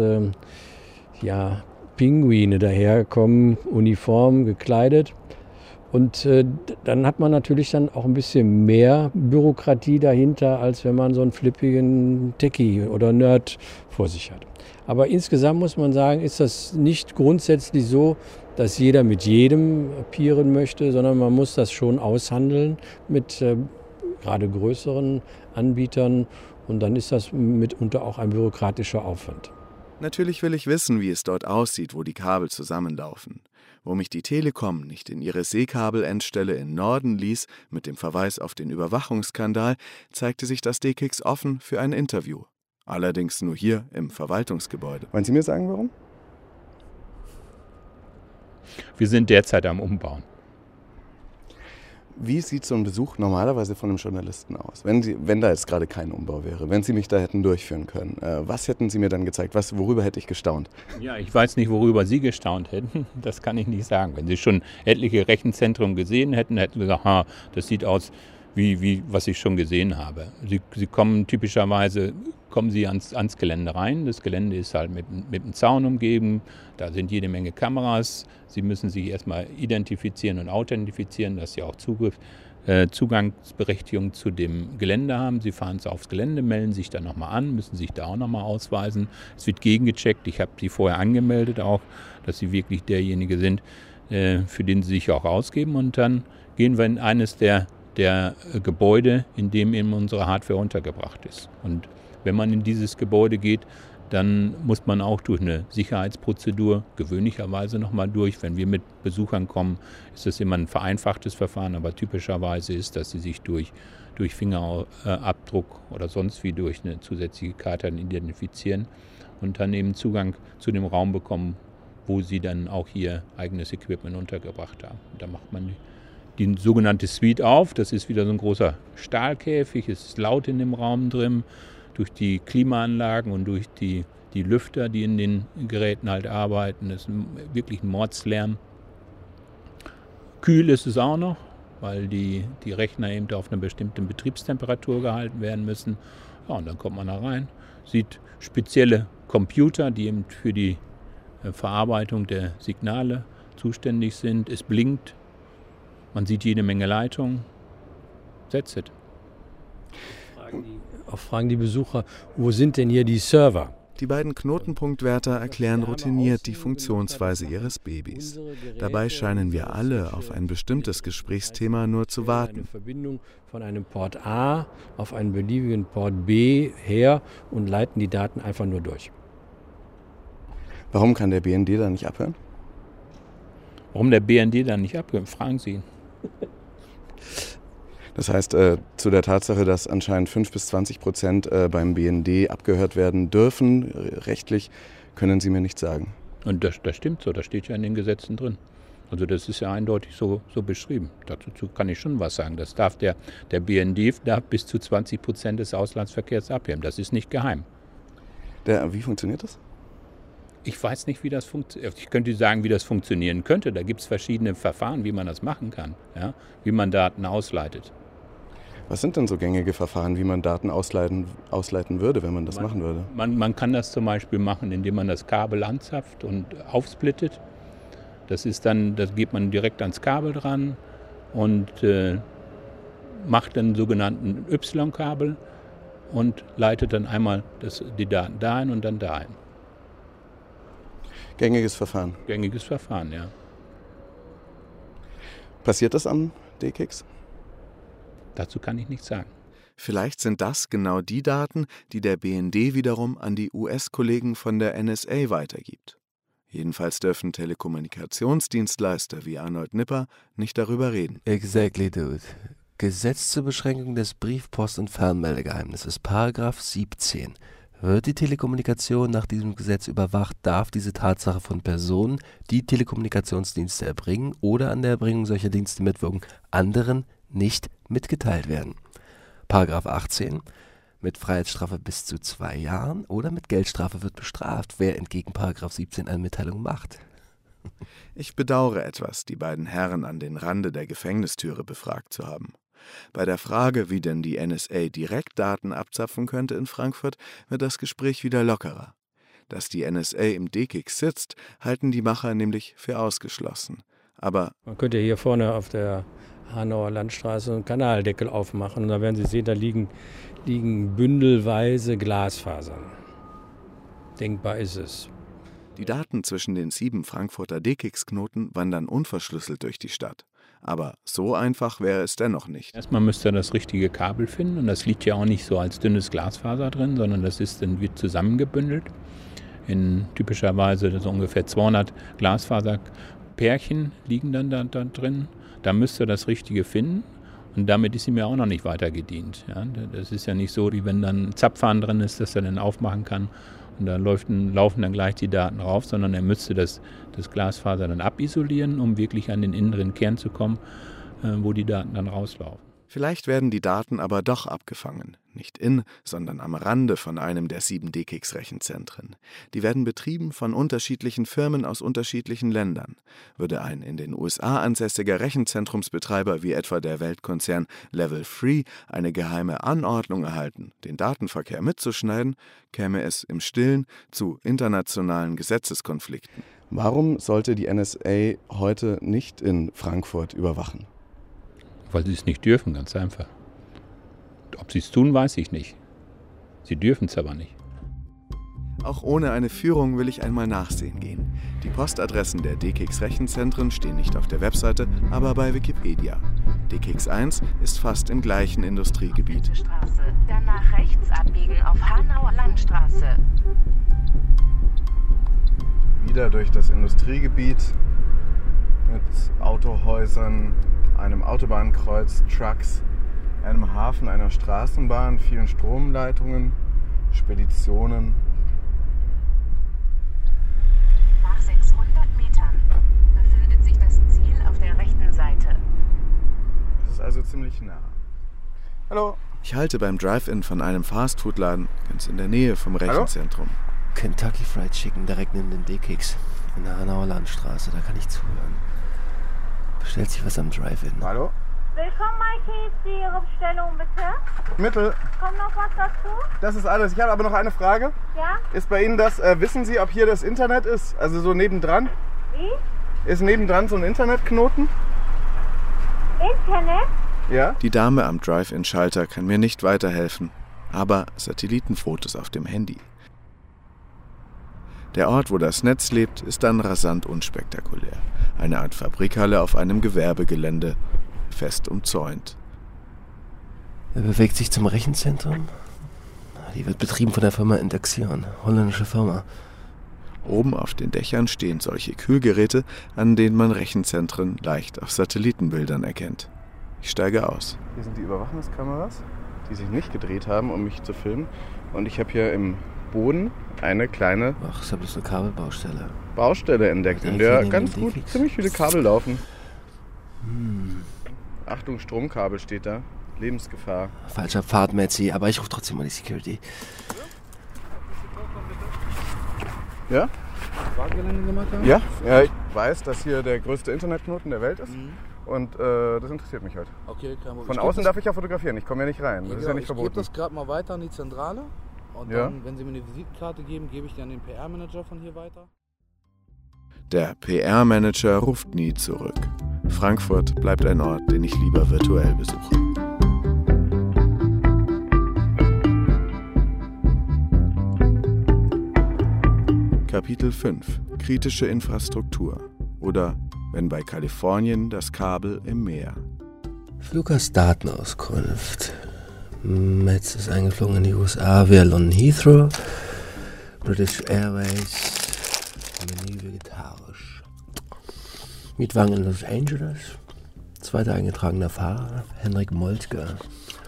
Pinguine daherkommen, uniform gekleidet. Und dann hat man natürlich dann auch ein bisschen mehr Bürokratie dahinter, als wenn man so einen flippigen Techie oder Nerd vor sich hat. Aber insgesamt muss man sagen, ist das nicht grundsätzlich so, dass jeder mit jedem peeren möchte, sondern man muss das schon aushandeln mit gerade größeren Anbietern. Und dann ist das mitunter auch ein bürokratischer Aufwand. Natürlich will ich wissen, wie es dort aussieht, wo die Kabel zusammenlaufen. Wo mich die Telekom nicht in ihre Seekabelendstelle in Norden ließ, mit dem Verweis auf den Überwachungsskandal, zeigte sich das DKIX offen für ein Interview. Allerdings nur hier im Verwaltungsgebäude. Wollen Sie mir sagen, warum? Wir sind derzeit am Umbauen. Wie sieht so ein Besuch normalerweise von einem Journalisten aus? Wenn da jetzt gerade kein Umbau wäre, wenn Sie mich da hätten durchführen können, was hätten Sie mir dann gezeigt? Worüber hätte ich gestaunt? Ja, ich weiß nicht, worüber Sie gestaunt hätten. Das kann ich nicht sagen. Wenn Sie schon etliche Rechenzentren gesehen hätten, hätten Sie gesagt, das sieht aus was ich schon gesehen habe. Sie kommen typischerweise ans Gelände rein. Das Gelände ist halt mit einem Zaun umgeben. Da sind jede Menge Kameras. Sie müssen sich erstmal identifizieren und authentifizieren, dass sie auch Zugangsberechtigung zu dem Gelände haben. Sie fahren aufs Gelände, melden sich dann nochmal an, müssen sich da auch nochmal ausweisen. Es wird gegengecheckt. Ich habe sie vorher angemeldet auch, dass sie wirklich derjenige sind, für den sie sich auch ausgeben. Und dann gehen wir in eines der Gebäude, in dem eben unsere Hardware untergebracht ist. Und wenn man in dieses Gebäude geht, dann muss man auch durch eine Sicherheitsprozedur gewöhnlicherweise nochmal durch. Wenn wir mit Besuchern kommen, ist das immer ein vereinfachtes Verfahren, aber typischerweise ist, dass sie sich durch Fingerabdruck oder sonst wie durch eine zusätzliche Karte identifizieren und dann eben Zugang zu dem Raum bekommen, wo sie dann auch ihr eigenes Equipment untergebracht haben. Da macht man die sogenannte Suite auf. Das ist wieder so ein großer Stahlkäfig. Es ist laut in dem Raum drin, durch die Klimaanlagen und durch die Lüfter, die in den Geräten halt arbeiten. Das ist wirklich ein Mordslärm. Kühl ist es auch noch, weil die Rechner eben auf einer bestimmten Betriebstemperatur gehalten werden müssen. Ja, und dann kommt man da rein, sieht spezielle Computer, die eben für die Verarbeitung der Signale zuständig sind. Es blinkt. Man sieht jede Menge Leitungen. That's it. Auch fragen die Besucher, wo sind denn hier die Server? Die beiden Knotenpunktwärter erklären routiniert die Funktionsweise ihres Babys. Dabei scheinen wir alle auf ein bestimmtes Gesprächsthema nur zu warten. Eine Verbindung von einem Port A auf einen beliebigen Port B her und leiten die Daten einfach nur durch. Warum kann der BND da nicht abhören? Warum der BND da nicht abhört? Fragen Sie ihn. Das heißt, zu der Tatsache, dass anscheinend 5-20% beim BND abgehört werden dürfen, rechtlich, können Sie mir nicht sagen. Und das stimmt so, das steht ja in den Gesetzen drin. Also das ist ja eindeutig so beschrieben. Dazu kann ich schon was sagen. Das darf der BND darf bis zu 20% des Auslandsverkehrs abhören. Das ist nicht geheim. Wie funktioniert das? Ich weiß nicht, wie das funktioniert. Ich könnte sagen, wie das funktionieren könnte. Da gibt es verschiedene Verfahren, wie man das machen kann, ja? Wie man Daten ausleitet. Was sind denn so gängige Verfahren, wie man Daten ausleiten würde, wenn man das machen würde? Man kann das zum Beispiel machen, indem man das Kabel anzapft und aufsplittet. Da geht man direkt ans Kabel dran und macht dann einen sogenannten Y-Kabel und leitet dann einmal die Daten dahin und dann dahin. Gängiges Verfahren? Gängiges Verfahren, ja. Passiert das am DKIX? Dazu kann ich nichts sagen. Vielleicht sind das genau die Daten, die der BND wiederum an die US-Kollegen von der NSA weitergibt. Jedenfalls dürfen Telekommunikationsdienstleister wie Arnold Nipper nicht darüber reden. Exactly, dude. Gesetz zur Beschränkung des Briefpost- und Fernmeldegeheimnisses, Paragraph 17. Wird die Telekommunikation nach diesem Gesetz überwacht, darf diese Tatsache von Personen, die Telekommunikationsdienste erbringen oder an der Erbringung solcher Dienste mitwirken, anderen nicht mitgeteilt werden. Paragraph 18. Mit Freiheitsstrafe bis zu 2 Jahren oder mit Geldstrafe wird bestraft, wer entgegen Paragraph 17 eine Mitteilung macht. Ich bedauere etwas, die beiden Herren an den Rande der Gefängnistüre befragt zu haben. Bei der Frage, wie denn die NSA direkt Daten abzapfen könnte in Frankfurt, wird das Gespräch wieder lockerer. Dass die NSA im DKIX sitzt, halten die Macher nämlich für ausgeschlossen. Aber man könnte hier vorne auf der Hanauer Landstraße einen Kanaldeckel aufmachen und da werden Sie sehen, da liegen bündelweise Glasfasern. Denkbar ist es. Die Daten zwischen den 7 Frankfurter DKIX-Knoten wandern unverschlüsselt durch die Stadt. Aber so einfach wäre es dennoch nicht. Erstmal müsst ihr das richtige Kabel finden und das liegt ja auch nicht so als dünnes Glasfaser drin, sondern das wird zusammengebündelt. Typischerweise so ungefähr 200 Glasfaserpärchen liegen dann da drin. Da müsst ihr das Richtige finden und damit ist ihm ja auch noch nicht weiter gedient. Ja? Das ist ja nicht so, wie wenn dann ein Zapfhahn drin ist, dass er dann aufmachen kann und da laufen dann gleich die Daten rauf, sondern er müsste das Glasfaser dann abisolieren, um wirklich an den inneren Kern zu kommen, wo die Daten dann rauslaufen. Vielleicht werden die Daten aber doch abgefangen, nicht in, sondern am Rande von einem der 7 DKIX-Rechenzentren. Die werden betrieben von unterschiedlichen Firmen aus unterschiedlichen Ländern. Würde ein in den USA ansässiger Rechenzentrumsbetreiber wie etwa der Weltkonzern Level 3 eine geheime Anordnung erhalten, den Datenverkehr mitzuschneiden, käme es im Stillen zu internationalen Gesetzeskonflikten. Warum sollte die NSA heute nicht in Frankfurt überwachen? Weil sie es nicht dürfen, ganz einfach. Ob sie es tun, weiß ich nicht. Sie dürfen es aber nicht. Auch ohne eine Führung will ich einmal nachsehen gehen. Die Postadressen der DKIX-Rechenzentren stehen nicht auf der Webseite, aber bei Wikipedia. DKIX 1 ist fast im gleichen Industriegebiet. Danach rechts abbiegen auf Hanauer Landstraße. Wieder durch das Industriegebiet mit Autohäusern, einem Autobahnkreuz, Trucks, einem Hafen, einer Straßenbahn, vielen Stromleitungen, Speditionen. Nach 600 Metern befindet sich das Ziel auf der rechten Seite. Das ist also ziemlich nah. Hallo. Ich halte beim Drive-In von einem Fastfood-Laden ganz in der Nähe vom Rechenzentrum. Kentucky Fried Chicken, direkt neben den DKIX in der Hanauer Landstraße, da kann ich zuhören. Bestellt sich was am Drive-In. Hallo? Willkommen bei KFC, Ihre Bestellung bitte. Mittel. Kommt noch was dazu? Das ist alles. Ich habe aber noch eine Frage. Ja? Ist bei Ihnen das, wissen Sie, ob hier das Internet ist? Also so nebendran? Wie? Ist nebendran so ein Internetknoten? Internet? Ja? Die Dame am Drive-In-Schalter kann mir nicht weiterhelfen, aber Satellitenfotos auf dem Handy. Der Ort, wo das Netz lebt, ist dann rasant unspektakulär. Eine Art Fabrikhalle auf einem Gewerbegelände, fest umzäunt. Er bewegt sich zum Rechenzentrum. Die wird betrieben von der Firma Indexion, holländische Firma. Oben auf den Dächern stehen solche Kühlgeräte, an denen man Rechenzentren leicht auf Satellitenbildern erkennt. Ich steige aus. Hier sind die Überwachungskameras, die sich nicht gedreht haben, um mich zu filmen. Und ich habe hier im Boden eine kleine eine Kabelbaustelle. Baustelle entdeckt, in der ganz gut ziemlich viele Kabel laufen. Achtung, Stromkabel steht da. Lebensgefahr. Falscher Pfad, Metzi, aber ich rufe trotzdem mal die Security. Ja? Wahlgelände gemacht haben? Ja, ich weiß, dass hier der größte Internetknoten der Welt ist. Und das interessiert mich heute. Okay, kein Problem. Von außen darf ich ja fotografieren, ich komme ja nicht rein. Das ist ja nicht verboten. Ich gebe das gerade mal weiter an die Zentrale. Und dann, wenn Sie mir eine Visitenkarte geben, gebe ich die an den PR-Manager von hier weiter. Der PR-Manager ruft nie zurück. Frankfurt bleibt ein Ort, den ich lieber virtuell besuche. Kapitel 5 – Kritische Infrastruktur oder wenn bei Kalifornien das Kabel im Meer. Fluggastdatenauskunft. Metz ist eingeflogen in die USA via London Heathrow. British Airways. Menü vegetarisch. Mietwagen in Los Angeles. Zweiter eingetragener Fahrer, Henrik Moltke.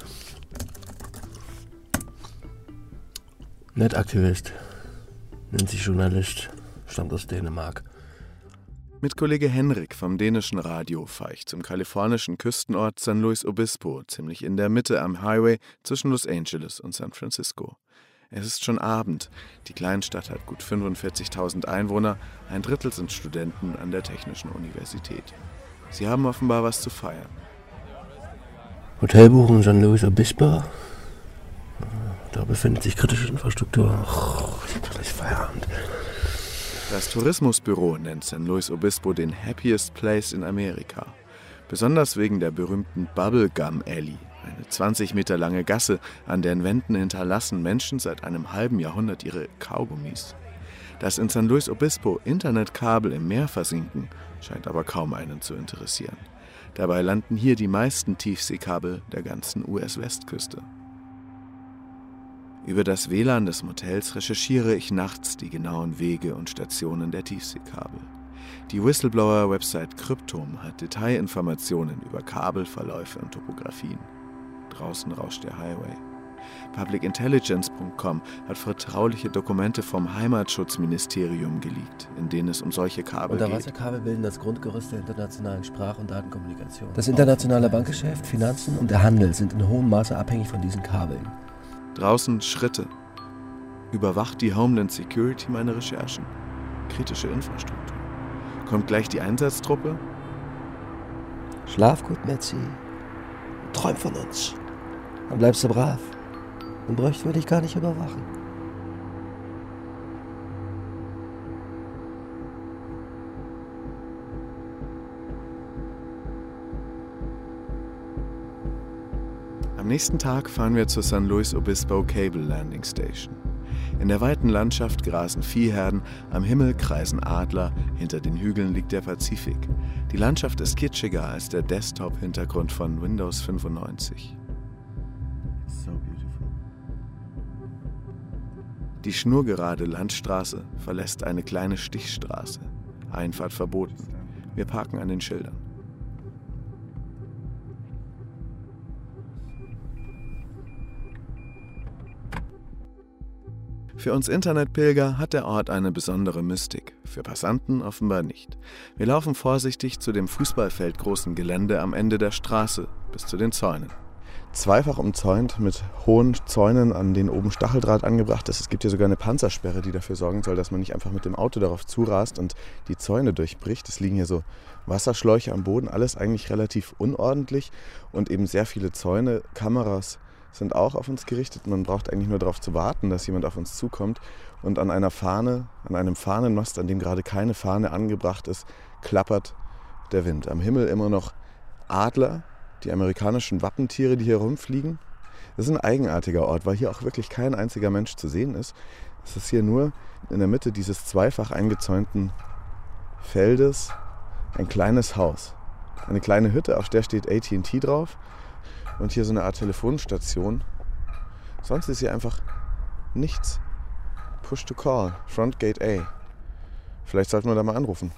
Netaktivist. Nennt sich Journalist. Stammt aus Dänemark. Mit Kollege Henrik vom dänischen Radio fahre ich zum kalifornischen Küstenort San Luis Obispo, ziemlich in der Mitte am Highway zwischen Los Angeles und San Francisco. Es ist schon Abend. Die Kleinstadt hat gut 45.000 Einwohner, ein Drittel sind Studenten an der Technischen Universität. Sie haben offenbar was zu feiern. Hotelbuchung San Luis Obispo. Da befindet sich kritische Infrastruktur. Ich hab gleich Feierabend. Das Tourismusbüro nennt San Luis Obispo den happiest place in Amerika. Besonders wegen der berühmten Bubblegum Alley, eine 20 Meter lange Gasse, an deren Wänden hinterlassen Menschen seit einem halben Jahrhundert ihre Kaugummis. Dass in San Luis Obispo Internetkabel im Meer versinken, scheint aber kaum einen zu interessieren. Dabei landen hier die meisten Tiefseekabel der ganzen US-Westküste. Über das WLAN des Motels recherchiere ich nachts die genauen Wege und Stationen der Tiefseekabel. Die Whistleblower-Website Cryptome hat Detailinformationen über Kabelverläufe und Topografien. Draußen rauscht der Highway. Publicintelligence.com hat vertrauliche Dokumente vom Heimatschutzministerium geleakt, in denen es um solche Kabel geht. Unterwasserkabel bilden das Grundgerüst der internationalen Sprach- und Datenkommunikation. Das internationale Bankgeschäft, Finanzen und der Handel sind in hohem Maße abhängig von diesen Kabeln. Draußen Schritte. Überwacht die Homeland Security meine Recherchen? Kritische Infrastruktur. Kommt gleich die Einsatztruppe? Schlaf gut, Metzi. Träum von uns. Dann bleibst du brav. Dann bräuchten wir dich gar nicht überwachen. Am nächsten Tag fahren wir zur San Luis Obispo Cable Landing Station. In der weiten Landschaft grasen Viehherden, am Himmel kreisen Adler, hinter den Hügeln liegt der Pazifik. Die Landschaft ist kitschiger als der Desktop-Hintergrund von Windows 95. So beautiful. Die schnurgerade Landstraße verlässt eine kleine Stichstraße. Einfahrt verboten. Wir parken an den Schildern. Für uns Internetpilger hat der Ort eine besondere Mystik, für Passanten offenbar nicht. Wir laufen vorsichtig zu dem fußballfeldgroßen Gelände am Ende der Straße, bis zu den Zäunen. Zweifach umzäunt mit hohen Zäunen, an denen oben Stacheldraht angebracht ist. Es gibt hier sogar eine Panzersperre, die dafür sorgen soll, dass man nicht einfach mit dem Auto darauf zurast und die Zäune durchbricht. Es liegen hier so Wasserschläuche am Boden, alles eigentlich relativ unordentlich und eben sehr viele Zäune, Kameras sind auch auf uns gerichtet. Man braucht eigentlich nur darauf zu warten, dass jemand auf uns zukommt. Und an einer Fahne, an einem Fahnenmast, an dem gerade keine Fahne angebracht ist, klappert der Wind. Am Himmel immer noch Adler, die amerikanischen Wappentiere, die hier rumfliegen. Das ist ein eigenartiger Ort, weil hier auch wirklich kein einziger Mensch zu sehen ist. Es ist hier nur in der Mitte dieses zweifach eingezäunten Feldes ein kleines Haus. Eine kleine Hütte, auf der steht AT&T drauf. Und hier so eine Art Telefonstation. Sonst ist hier einfach nichts. Push to call, Front Gate A. Vielleicht sollten wir da mal anrufen.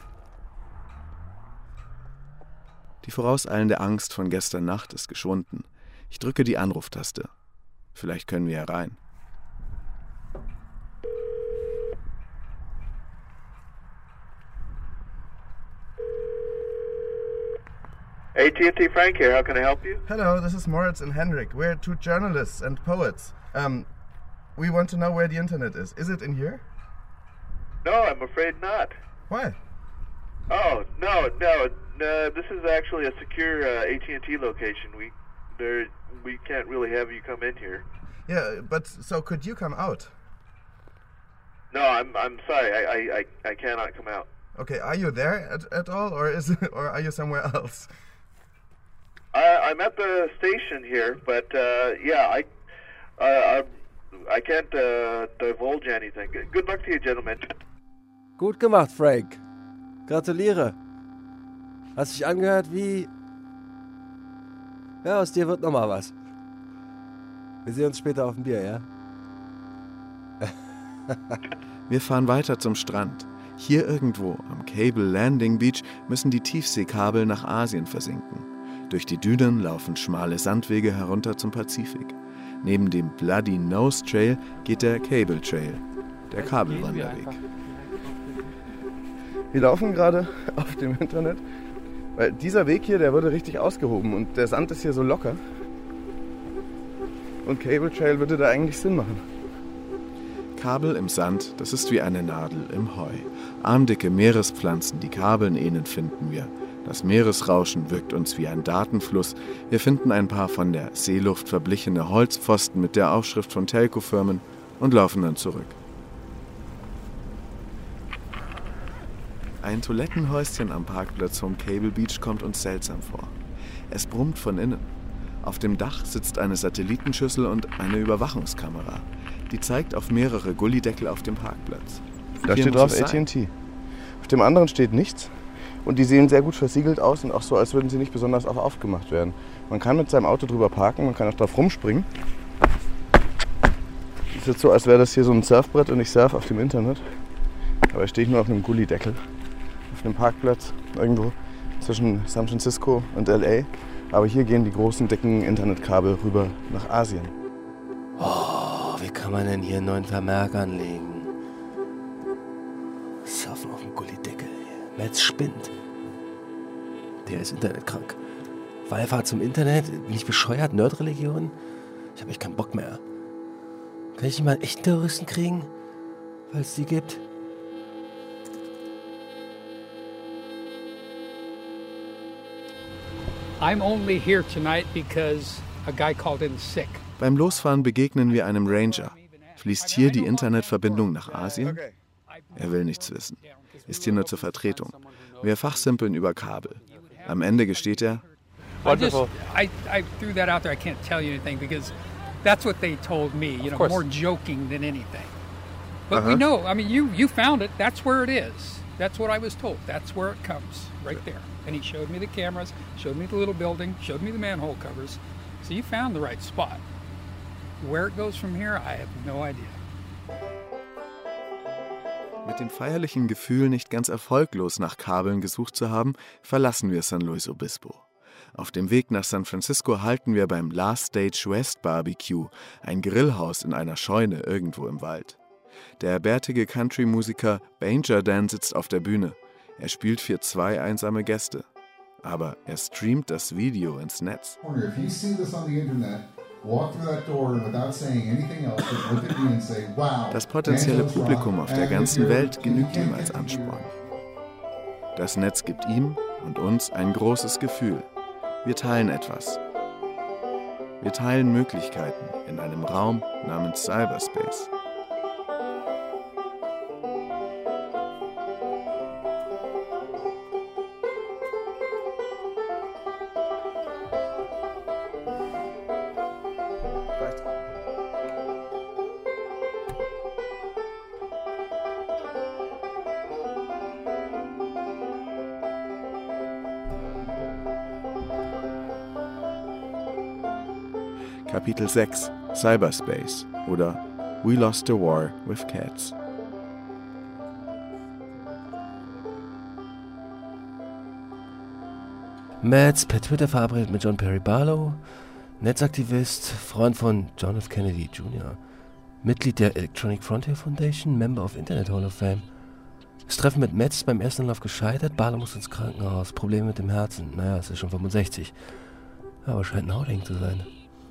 Die vorauseilende Angst von gestern Nacht ist geschwunden. Ich drücke die Anruftaste. Vielleicht können wir herein. AT&T Frank here, how can I help you? Hello, this is Moritz and Henrik. We're two journalists and poets. We want to know where the internet is. Is it in here? No, I'm afraid not. Why? Oh, no. This is actually a secure AT&T location. We can't really have you come in here. Yeah, but so could you come out? No, I'm sorry. I cannot come out. Okay, are you there at all, or are you somewhere else? I'm at the station here, but yeah, I can't divulge anything. Good luck to you, gentlemen. Gut gemacht, Frank. Gratuliere. Hast dich angehört wie... Ja, aus dir wird nochmal was. Wir sehen uns später auf dem Bier, ja? Wir fahren weiter zum Strand. Hier irgendwo am Cable Landing Beach müssen die Tiefseekabel nach Asien versinken. Durch die Dünen laufen schmale Sandwege herunter zum Pazifik. Neben dem Bloody Nose Trail geht der Cable Trail, der Kabelwanderweg. Wir laufen gerade auf dem Internet, weil dieser Weg hier, der wurde richtig ausgehoben und der Sand ist hier so locker. Und Cable Trail würde da eigentlich Sinn machen. Kabel im Sand, das ist wie eine Nadel im Heu. Armdicke Meerespflanzen, die Kabeln ähneln, finden wir. Das Meeresrauschen wirkt uns wie ein Datenfluss. Wir finden ein paar von der Seeluft verblichene Holzpfosten mit der Aufschrift von Telco-Firmen und laufen dann zurück. Ein Toilettenhäuschen am Parkplatz vom Cable Beach kommt uns seltsam vor. Es brummt von innen. Auf dem Dach sitzt eine Satellitenschüssel und eine Überwachungskamera. Die zeigt auf mehrere Gullideckel auf dem Parkplatz. Da steht drauf AT&T. Auf dem anderen steht nichts. Und die sehen sehr gut versiegelt aus und auch so, als würden sie nicht besonders aufgemacht werden. Man kann mit seinem Auto drüber parken, man kann auch drauf rumspringen. Es ist jetzt so, als wäre das hier so ein Surfbrett und ich surfe auf dem Internet. Aber ich stehe nur auf einem Gullideckel. Auf einem Parkplatz irgendwo zwischen San Francisco und LA. Aber hier gehen die großen, dicken Internetkabel rüber nach Asien. kann man denn hier einen neuen Vermerk anlegen? Surfen auf dem Gullideckel. Metz spinnt. Der ist internetkrank. Wallfahrt zum Internet? Bin ich bescheuert? Nerdreligion? Ich habe echt keinen Bock mehr. Kann ich nicht mal einen echten Terroristen kriegen? Falls es die gibt? I'm only here tonight because a guy called in sick. Beim Losfahren begegnen wir einem Ranger. Fließt hier die Internetverbindung nach Asien? Er will nichts wissen. Ist hier nur zur Vertretung. Wir fachsimpeln über Kabel. Am Ende gesteht er: I threw that out there. I can't tell you anything because that's what they told me. You know, more joking than anything. But we know. I mean, you found it. That's where it is. That's what I was told. That's where it comes, right there. And he showed me the cameras, showed me the little building, showed me the manhole covers. So you found the right spot. Where it goes from here, I have no idea. Mit dem feierlichen Gefühl, nicht ganz erfolglos nach Kabeln gesucht zu haben, verlassen wir San Luis Obispo. Auf dem Weg nach San Francisco halten wir beim Last Stage West Barbecue, ein Grillhaus in einer Scheune irgendwo im Wald. Der bärtige Country-Musiker Banger Dan sitzt auf der Bühne. Er spielt für 2 einsame Gäste. Aber er streamt das Video ins Netz. Das potenzielle Publikum auf der ganzen Welt genügt ihm als Ansporn. Das Netz gibt ihm und uns ein großes Gefühl. Wir teilen etwas. Wir teilen Möglichkeiten in einem Raum namens Cyberspace. Kapitel 6 Cyberspace oder We Lost the War with Cats. Metz per Twitter verabredet mit John Perry Barlow, Netzaktivist, Freund von John F. Kennedy Jr., Mitglied der Electronic Frontier Foundation, Member of Internet Hall of Fame. Das Treffen mit Metz beim ersten Anlauf gescheitert, Barlow muss ins Krankenhaus, Probleme mit dem Herzen. Naja, es ist schon 65. Aber scheint ein Hauding zu sein.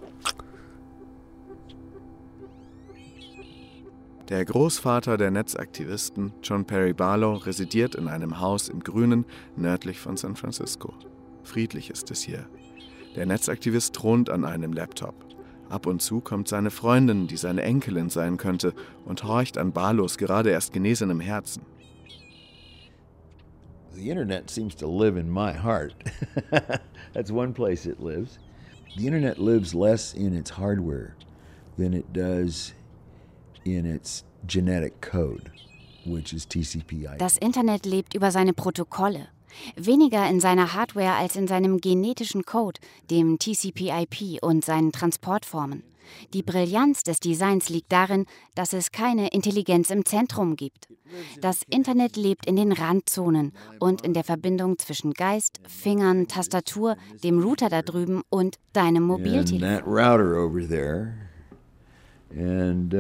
Der Großvater der Netzaktivisten, John Perry Barlow, residiert in einem Haus im Grünen, nördlich von San Francisco. Friedlich ist es hier. Der Netzaktivist thront an einem Laptop. Ab und zu kommt seine Freundin, die seine Enkelin sein könnte, und horcht an Barlows gerade erst genesenem Herzen. The Internet seems to live in my heart. That's one place it lives. The Internet lives less in its hardware than it does in its genetic code, which is TCP/IP. Das Internet lebt über seine Protokolle. Weniger in seiner Hardware als in seinem genetischen Code, dem TCP/IP und seinen Transportformen. Die Brillanz des Designs liegt darin, dass es keine Intelligenz im Zentrum gibt. Das Internet lebt in den Randzonen und in der Verbindung zwischen Geist, Fingern, Tastatur, dem Router da drüben und deinem Mobiltelefon. And that router over there and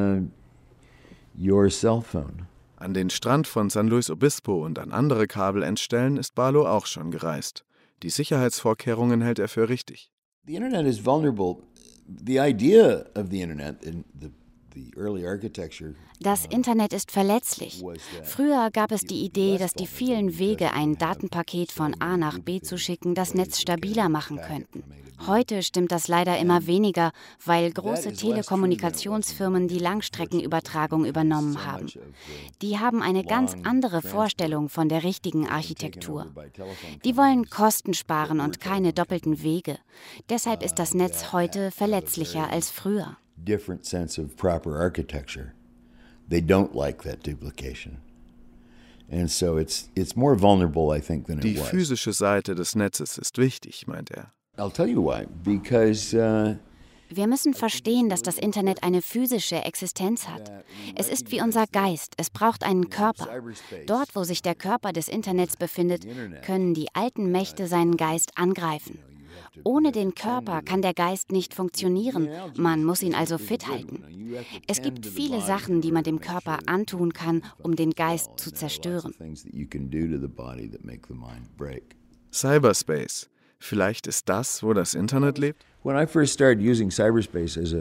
your cell phone. An den Strand von San Luis Obispo und an andere Kabelendstellen ist Barlow auch schon gereist. Die Sicherheitsvorkehrungen hält er für richtig. The Internet is vulnerable. The idea of the Internet in the early architecture. Das Internet ist verletzlich. Früher gab es die Idee, dass die vielen Wege, ein Datenpaket von A nach B zu schicken, das Netz stabiler machen könnten. Heute stimmt das leider immer weniger, weil große Telekommunikationsfirmen die Langstreckenübertragung übernommen haben. Die haben eine ganz andere Vorstellung von der richtigen Architektur. Die wollen Kosten sparen und keine doppelten Wege. Deshalb ist das Netz heute verletzlicher als früher. Different sense of proper architecture. They don't like that duplication. And so it's more vulnerable, I think, than it was. Die physische Seite des Netzes ist wichtig, meint er. I'll tell you why. Because wir müssen verstehen, dass das Internet eine physische Existenz hat. Es ist wie unser Geist. Es braucht einen Körper. Dort, wo sich der Körper des Internets befindet, können die alten Mächte seinen Geist angreifen. Ohne den Körper kann der Geist nicht funktionieren. Man muss ihn also fit halten. Es gibt viele Sachen, die man dem Körper antun kann, um den Geist zu zerstören. Cyberspace. Vielleicht ist das, wo das Internet lebt? When I first started using cyberspace as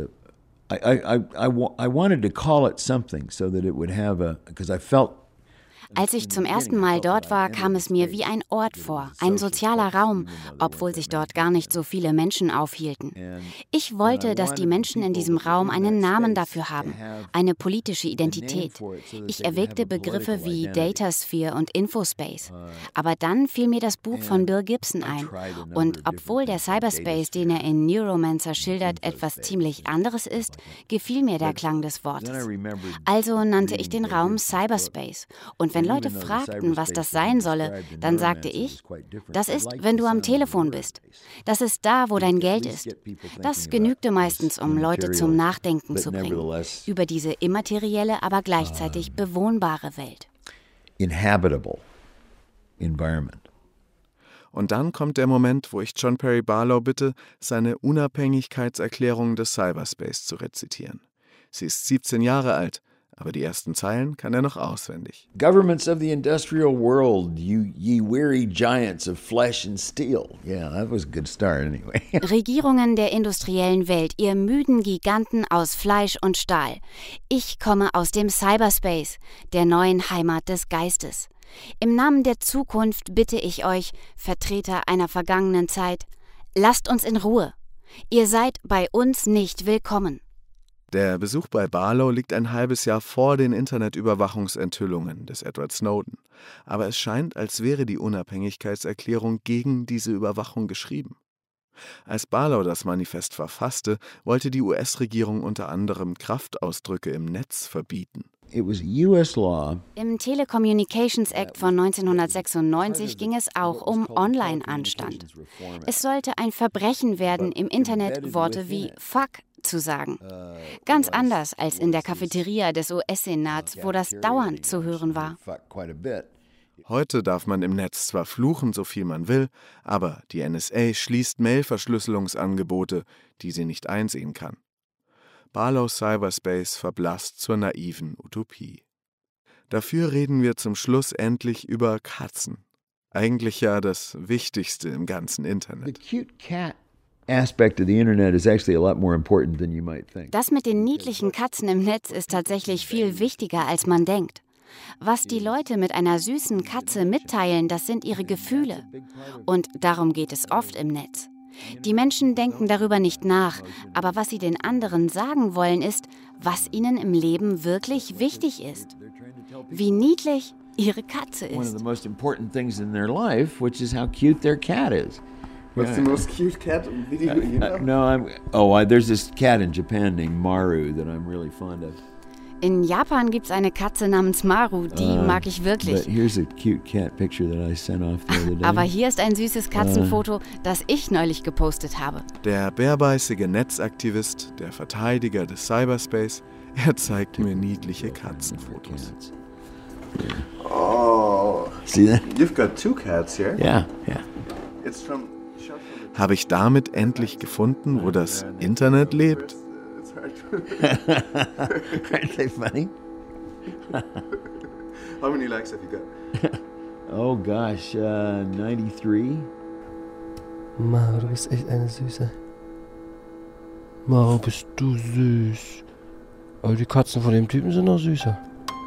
I wanted to call it something so that it would have because I felt. Als ich zum ersten Mal dort war, kam es mir wie ein Ort vor, ein sozialer Raum, obwohl sich dort gar nicht so viele Menschen aufhielten. Ich wollte, dass die Menschen in diesem Raum einen Namen dafür haben, eine politische Identität. Ich erwägte Begriffe wie Datasphere und Infospace. Aber dann fiel mir das Buch von Bill Gibson ein. Und obwohl der Cyberspace, den er in Neuromancer schildert, etwas ziemlich anderes ist, gefiel mir der Klang des Wortes. Also nannte ich den Raum Cyberspace. Und wenn Leute fragten, was das sein solle, dann sagte ich, das ist, wenn du am Telefon bist. Das ist da, wo dein Geld ist. Das genügte meistens, um Leute zum Nachdenken zu bringen. Über diese immaterielle, aber gleichzeitig bewohnbare Welt. Inhabitable environment. Und dann kommt der Moment, wo ich John Perry Barlow bitte, seine Unabhängigkeitserklärung des Cyberspace zu rezitieren. Sie ist 17 Jahre alt. Aber die ersten Zeilen kann er noch auswendig. Governments of the industrial world, ye weary giants of flesh and steel. Yeah, that was a good start anyway. Regierungen der industriellen Welt, ihr müden Giganten aus Fleisch und Stahl. Ich komme aus dem Cyberspace, der neuen Heimat des Geistes. Im Namen der Zukunft bitte ich euch, Vertreter einer vergangenen Zeit, lasst uns in Ruhe. Ihr seid bei uns nicht willkommen. Der Besuch bei Barlow liegt ein halbes Jahr vor den Internetüberwachungsenthüllungen des Edward Snowden. Aber es scheint, als wäre die Unabhängigkeitserklärung gegen diese Überwachung geschrieben. Als Barlow das Manifest verfasste, wollte die US-Regierung unter anderem Kraftausdrücke im Netz verbieten. It was US law. Im Telecommunications Act von 1996 ging es auch um Online-Anstand. Es sollte ein Verbrechen werden, im Internet Worte wie Fuck zu sagen. Ganz anders als in der Cafeteria des US-Senats, wo das dauernd zu hören war. Heute darf man im Netz zwar fluchen, so viel man will, aber die NSA schließt Mail-Verschlüsselungsangebote, die sie nicht einsehen kann. Barlows Cyberspace verblasst zur naiven Utopie. Dafür reden wir zum Schluss endlich über Katzen. Eigentlich ja das Wichtigste im ganzen Internet. Das mit den niedlichen Katzen im Netz ist tatsächlich viel wichtiger, als man denkt. Was die Leute mit einer süßen Katze mitteilen, das sind ihre Gefühle. Und darum geht es oft im Netz. Die Menschen denken darüber nicht nach, aber was sie den anderen sagen wollen, ist, was ihnen im Leben wirklich wichtig ist. Wie niedlich ihre Katze ist. One of the most important things in their life, which is how cute their cat is. What's the most cute cat video you know? There's this cat in Japan named Maru that I'm really fond of. In Japan gibt es eine Katze namens Maru, die mag ich wirklich. Aber hier ist ein süßes Katzenfoto, das ich neulich gepostet habe. Der bärbeißige Netzaktivist, der Verteidiger des Cyberspace, er zeigt mir niedliche Katzenfotos. Oh, see that? You've got two cats here. Yeah. Habe ich damit endlich gefunden, wo das Internet lebt? Aren't they funny? How many likes have you got? Oh gosh, 93. Maro, du bist echt eine Süße. Maro, bist du süß. Aber die Katzen von dem Typen sind noch süßer.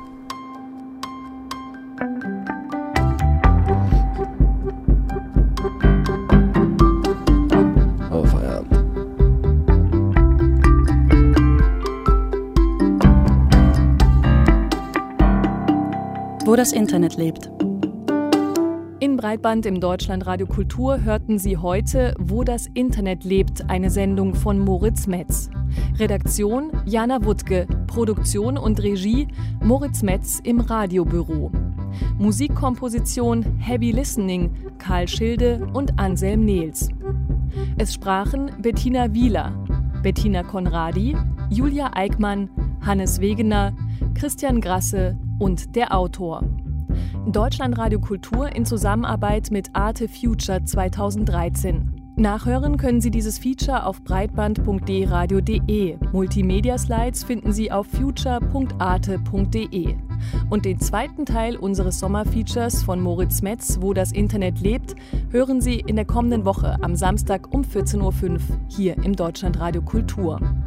Oh, Feierabend. Wo das Internet lebt. In Breitband im Deutschlandradio Kultur hörten Sie heute Wo das Internet lebt, eine Sendung von Moritz Metz. Redaktion Jana Wuttke, Produktion und Regie Moritz Metz im Radiobüro. Musikkomposition Heavy Listening Karl Schilde und Anselm Nehls. Es sprachen Bettina Wieler, Bettina Conradi, Julia Eickmann, Hannes Wegener, Christian Grasse und der Autor. Deutschlandradio Kultur in Zusammenarbeit mit Arte Future 2013. Nachhören können Sie dieses Feature auf breitband.dradio.de. Multimedia-Slides finden Sie auf future.arte.de. Und den zweiten Teil unseres Sommerfeatures von Moritz Metz, Wo das Internet lebt, hören Sie in der kommenden Woche am Samstag um 14.05 Uhr hier im Deutschlandradio Kultur.